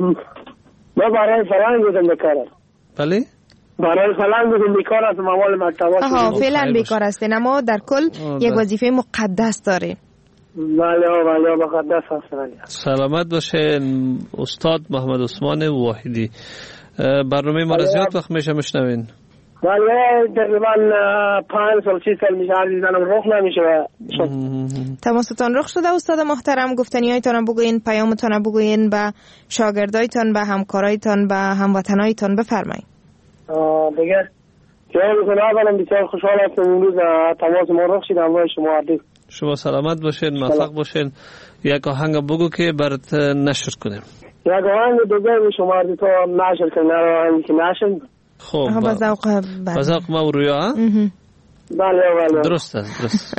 ما برای فلان بودم بیکار. بله؟ برای فلان بودم بیکار هستم. اول مکتبات. آها، فعلا بیکار هستین، اما در کل یک وظیفه مقدس دارین. بله بله، مقدس هستم. سلامت باشین استاد محمد عثمان واحدی. برنامه ما را زیاد وقت میشه میشنوین؟ بله، تقریبا پنج سال شش سال میشه عزیزانم رخ نمیشه. تماستان رخ شده استاد محترم؟ گفتنیایتان بگوین، پیامتان بگوین به شاگردایتان، به همکارایتان، به هموطنایتان. بفرمایید. دیگه جواب میکنم. اولا بسیار خوشحال هستم امروز تماس ما رخ شد. همراه شما عزیز. شما سلامت باشین، موفق باشین. یک آهنگ بگو که برات نشر کنیم. یک آهنگ دیگه شما عزیز تو نشر کنیم. آهنگی که نشر. خب با ذوق با ذوق ما و رویا. بله بله، درست است، درست.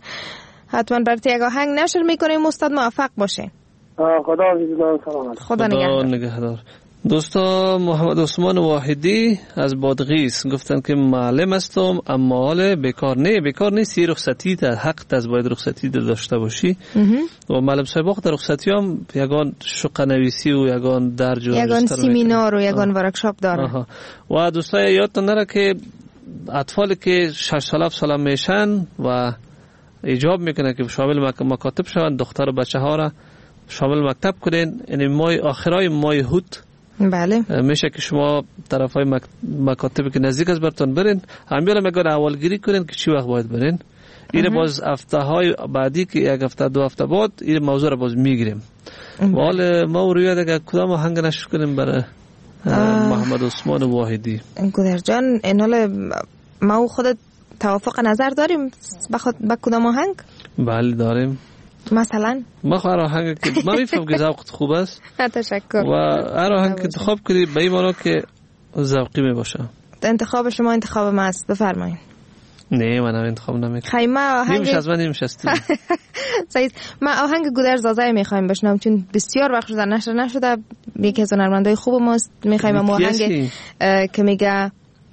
حتما برات یک آهنگ نشر میکنیم. استاد موفق باشین. خدا حافظ. خدا نگهدار. دوستا، محمد عثمان واحدی از بادغیس گفتن که معلم هستم، اما حال بیکار نه. بیکار نیستی، رخصتی تا حق از باید رخصتی داشته باشی. و معلم صاحب وقت رخصتی هم یگان شقه نویسی و یگان درج و یگان سیمینار و یگان ورکشاپ داره. و دوستا یادتون نره که اطفالی که شش سال هفت سال میشن و ایجاب میکنه که شامل مکاتب شوند، دختر و بچه ها را شامل مکتب کنین. یعنی ماه آخرای ماه هوت بله میشه که شما طرف های مک... مکاتبی که نزدیک از برتون برین، همیشه مگر اولگیری کنین که چی وقت باید برین. این باز هفته های بعدی که یک هفته دو هفته بعد این موضوع رو باز میگیریم. حال ما و رویا دیگه کدام آهنگ نشر کنیم برای محمد عثمان واحدی؟ گودر جان، این حال ما و خودت توافق نظر داریم بخاط با کدام آهنگ؟ بله داریم. مثلا ما هر آهنگ که ما میفهم که ذوقت خوب است. تشکر. و هر آهنگ که انتخاب کنی به این معنی که ذوقی می باشه. انتخاب شما انتخاب ما است. بفرمایید. نه من انتخاب نمیکنم. خیمه آهنگ نمیشه از من نمیشه است. صحیح. ما آهنگ گودرز زازای میخوایم بشنویم چون بسیار وقت شده نشر نشده. یکی از هنرمندای خوب ماست. میخوایم آهنگ که میگه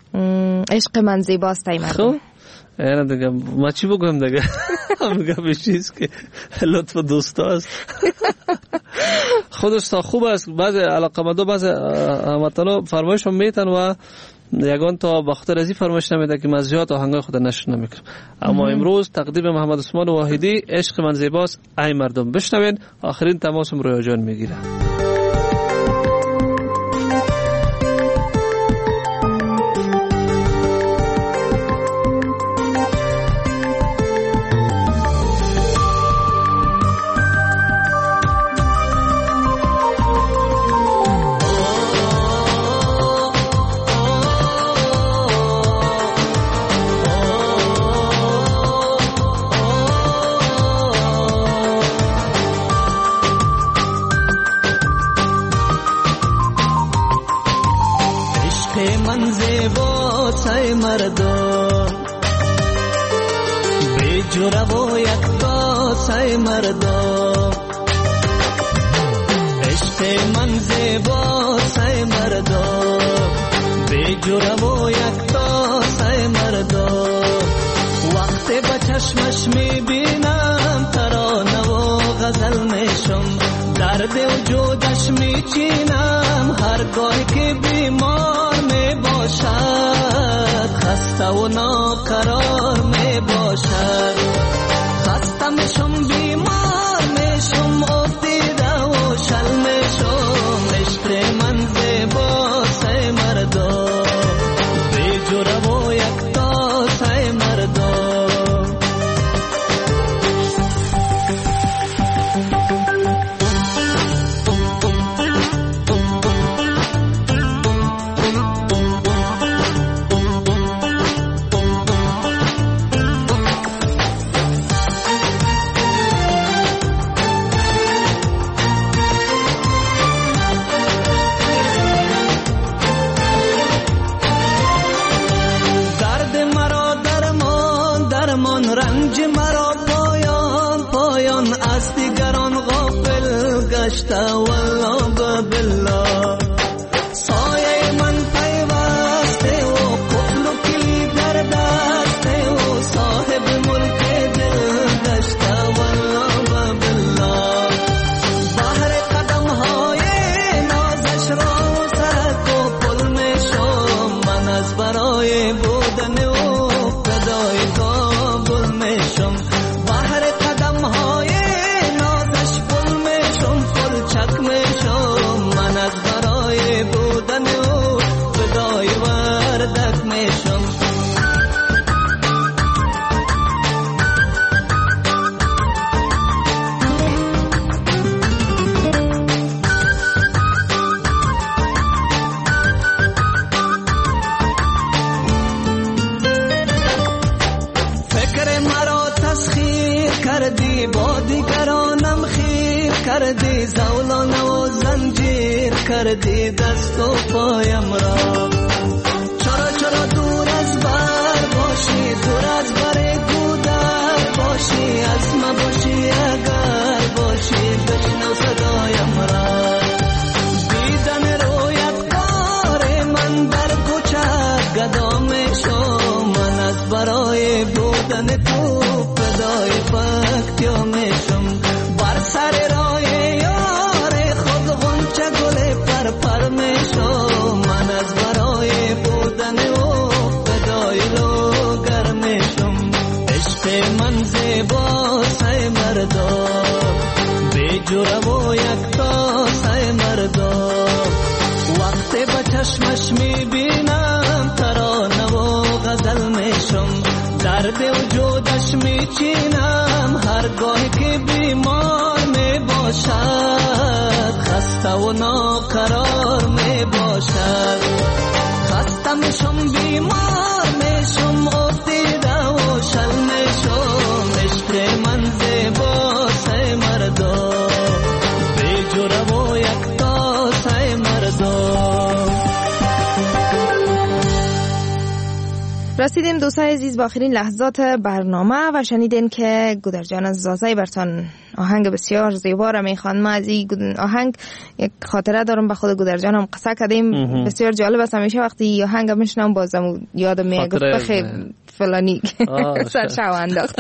عشق من زیباست ای مردم. اینا دیگه ما چی بگم دیگه؟ میگم به چیز که لطف دوست است. خودش تا خوب است. بعضی علاقمندا بعضی هموطنا فرمایش هم میتن و یگان تا بخاطر ازی فرمایش نمیده که مزیات آهنگای خود نشر نمیکنم. اما امروز تقدیم محمد عثمان واحدی عشق من زیباست ای مردم بشنوین. آخرین تماسم رویا جان میگیره. من زیباست مردم بی جوره و یک تاسه مردم عشق من زیباست مردم بی جوره و یک تاسه مردم وقتی با چشمش میبینم ترانه و غزل میشم درد وجودش میچینم هرگاه که بیمار میباشد خسته و ناقرار میباشد خسته میشم بیمار میشم افتیده و شل میشم عشق من زیباست مردم بی جوره و یک تاسه مردم رنج مرا پایان پایان از دیگران غافل گشته والله بالله سایه من پیوسته و قفل و کلید در دسته و صاحب ملک دل گشته والله بالله بحر قدم های نازش را سرک و پل میشم من از برای بودن و فدای کابل میشم بحر قدم های نازش پل میشم پل چک میشم من از برای بودن و فدای وردک میشم کردی با دیگرانم خیر کردی زولان و زنجیر کردی دست و پایم را چرا چرا دور از بر باشی دور از بر گودر باشی از ما باشی اگر باشی بشنو صدایم را دیدن رویت کار من در کوچه گدا میشم من از برای بودن تو فدای فکتیا میشم بر سر راه یار خود غنچه گل پر پر میشم من از برای بودن او فدای لوگر میشم عشق من زیباست مردم بی جوره و یک تاسه مردم وقتی با چشمش میبینم ترانه و غزل میشم درد وجودش میچینم هرگاه که بیمار میباشد خسته و ناقرار میباشد خسته میشم بیمار میشم افتیده و شل میشم عشق من زیباست مردم بی جوره و یک تاسه مردم رسیدیم دوستان عزیز با آخرین لحظات برنامه و شنیدین که گودرجان از زازای برتان آهنگ بسیار زیبا را میخوان. ما از این آهنگ یک خاطره دارم به خود گودرجانم قصه کردیم بسیار جالب است. همیشه وقتی آهنگ میشنم بازم یادم میاد بخیر فلانی سرشو انداخت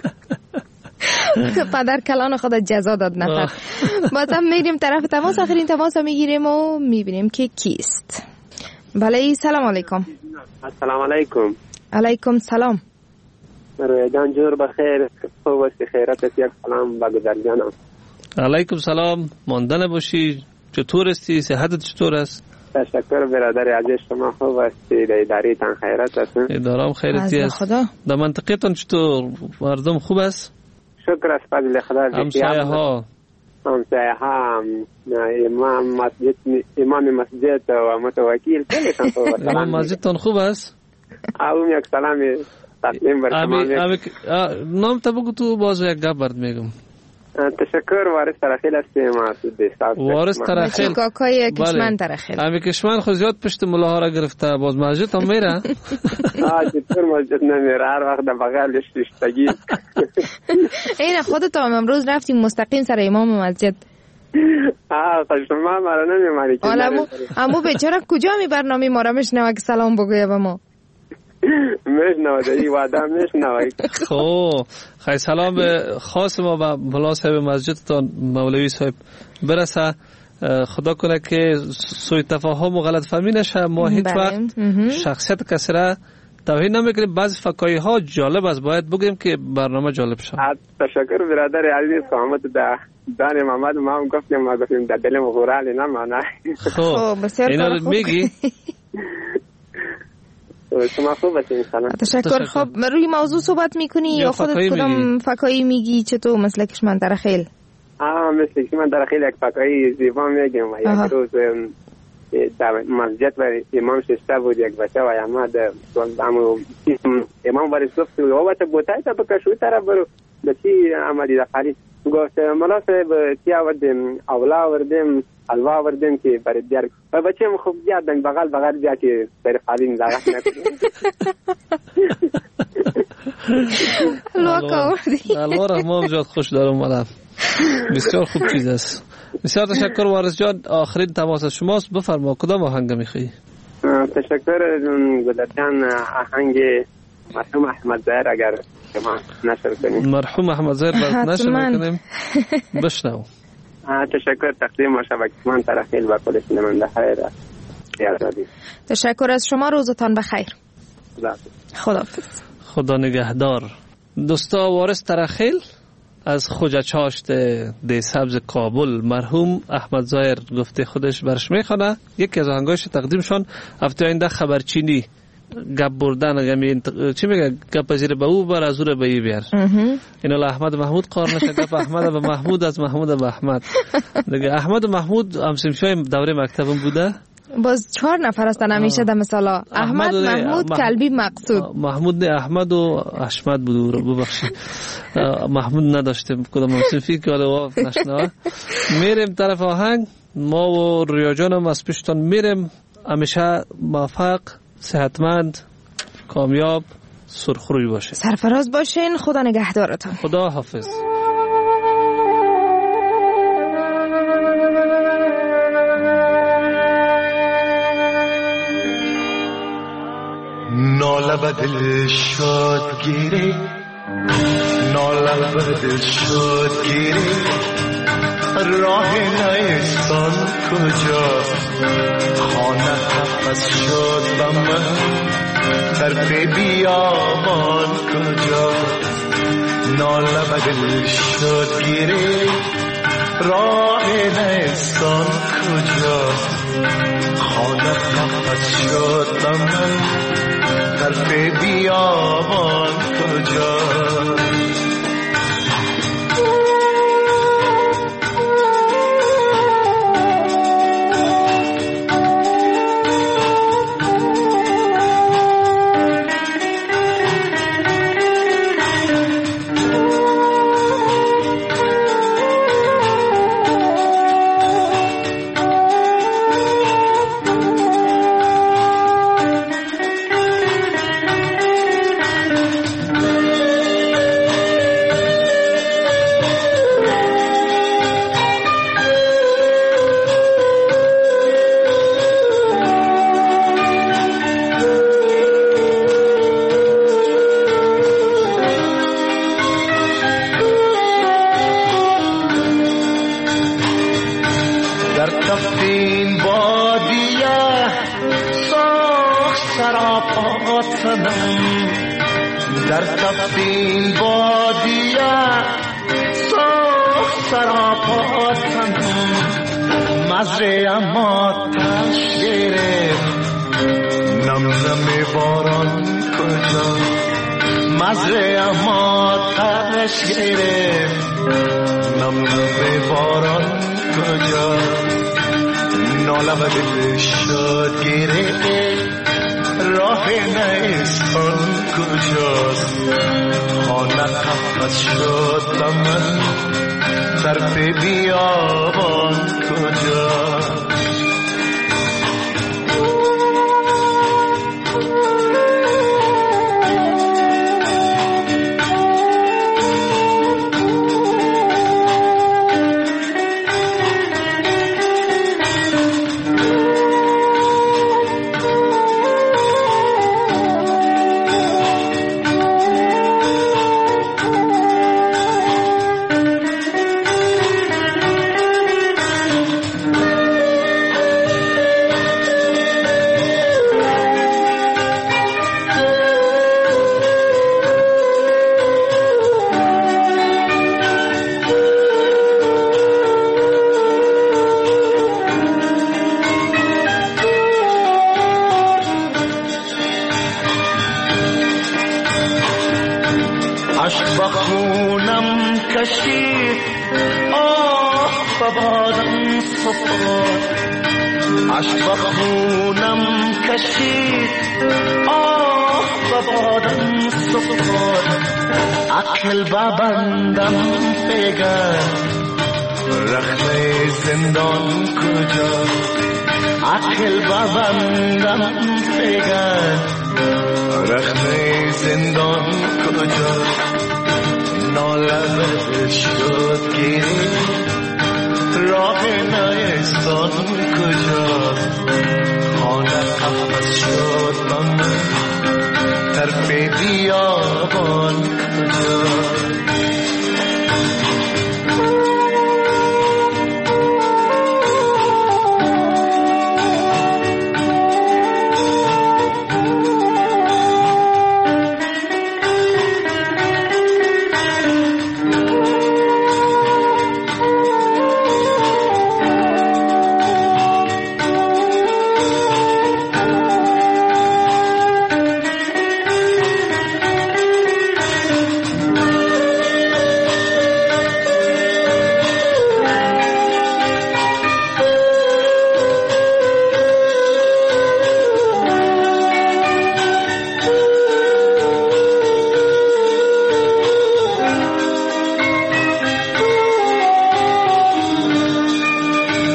پدر کلان خود جزا داد نفر. بازم میریم طرف تماس، آخرین تماس میگیریم و میبینیم که کیست. بله سلام علیکم. السلام علیکم. علیکم سلام. روی جان جور بخیر، خوب است، خیرت است. یک سلام با گودرجانم. علیکم سلام، ماندن باشی. چطور هستی؟ صحتت چطور است؟ تشکر برادر عزیز، شما خوب هستی؟ در اداره تان خیرت است؟ ادارام خیرتی است. در منطقه تان چطور؟ مردم خوب است؟ شکر است فضل خدا. همسایه ها همسایه ها امام مسجد امام مسجد و متوکیل کلیتان خوب است. امام مسجد تان خوب است؟ او یک سلامی تقدیم بر شما. نام تا بگو تو باز یک گپ برد میگم. تشکر. وارث ترخیل هستیم. وارث ترخیل کاکای کشمن ترخیل. امی کشمن خود زیاد پشت ملاها را گرفته. باز مسجد هم میره؟ آه چطور مسجد نمیره؟ هر وقت در بغلش رشتگی. این خودت هم امروز رفتیم مستقیم سر امام مسجد. آه قشما مرا نمیمانی که امو امو بیچاره کجا می برنامه ما را میشنوه که سلام بگویه به ما؟ میشنوه در این وعده میشنوه. خب خیلی سلام به خاص ما و ملا صاحب مسجدتان مولوی صاحب برسه. خدا کنه که سوء تفاهم و غلط فهمی نشه. ما هیچ وقت شخصیت کسی را توهین نمیکنیم. بعضی فکایی ها جالب است، باید بگیم که برنامه جالب شه. تشکر برادر عزیز. قامت ده دان محمد ما هم گفتیم ما گفتیم در دل مغورالی نمانه. خب بسیار اینا رو میگی؟ شما خوب باشین. سلام. تشکر. خب روی موضوع صحبت میکنی یا خودت کدام فکایی میگی؟ چطور مثل کشمن ترخیل؟ آه مثل کشمن ترخیل یک فکایی زیبا میگیم. یک روز در مسجد و امام شسته بود یک بچه و احمد امام برش گفت و بچه بوتای تا بکشوی طرف برو بچی احمدی دخلی گفت ملا صاحب چی آوردیم؟ اولا آوردیم، حلوا آوردیم که برای دیار و بچه هم خوب بیاد بغل بغل بیا که برای خالیم زغط نکنیم. حلوا که آوردیم حلوا را ما هم جاد خوش دارم مالا. بسیار خوب چیز است. بسیار تشکر وارث جان. آخرین تماس شماست. بفرما کدام آهنگ میخوایی؟ تشکر گلدان. آهنگ مرحوم احمد ظاهر اگر شما نشر کنیم. مرحوم احمد ظاهر برات نشر میکنیم. بشنو. تشکر. تقدیم ما شبکه‌مان ترخیل و کل شنونده خیر. تشکر از شما. روزتان بخیر. خداحافظ. خدا نگهدار. دوستا وارث ترخیل از خوجه چاشت دی سبز کابل مرحوم احمد ظاهر گفته خودش برش میخونه. یکی از آهنگایش تقدیمشان هفته آینده خبرچینی گپ بردن گمی چی میگه گپ زیر به او بر از او به ای بیار. اینا احمد محمود قار نشه گپ احمد و محمود از محمود و احمد دیگه. احمد و محمود همسمشای دوره مکتبم بوده. باز چهار نفر هستن همیشه در مثلا احمد محمود کلبی مقصود. محمود نه احمد و احمد بود. رو ببخشید محمود نداشتیم کدام همسمفی که حالا نشنوه. میریم طرف آهنگ. ما و ریا جانم از پیشتان میریم. همیشه موفق، صحتمند، کامیاب، سرخروی باشین، سرفراز باشین. خدا نگهدارتان. خدا حافظ. ناله به دل شد گیری، ناله به دل شد گیری، راه نیستان کجاست؟ خانه حفظ شد به من، طرف بیابان کجاست؟ ناله به دل شد گیری، راه نیستان کجاست؟ خانه حفظ شد به من، طرف بیابان کجاست؟ در تفتین بادیه ساخت سراپاتم، مزره اما تش گرفت نم نم باران کجا؟ مزره اما تش گرفت نم نم باران کجا؟ ناله به دل شد گرفت، راه نیستان کجاست؟ خانه حفظ شد به من، طرف بیابان کجا؟ عشق با خونم کشید آه ببادم سفرد، عشق با خونم کشید آه ببادم سفرد. عقل ببندم بگر رخت زندان کجا؟ عقل ببندم بگر رخت زندان کجا؟ نالم شد گیری راه نیستان کجا؟ خانه قفص شد با من طرف بیابان کجا؟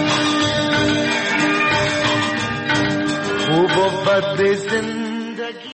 خوب و بد زندگی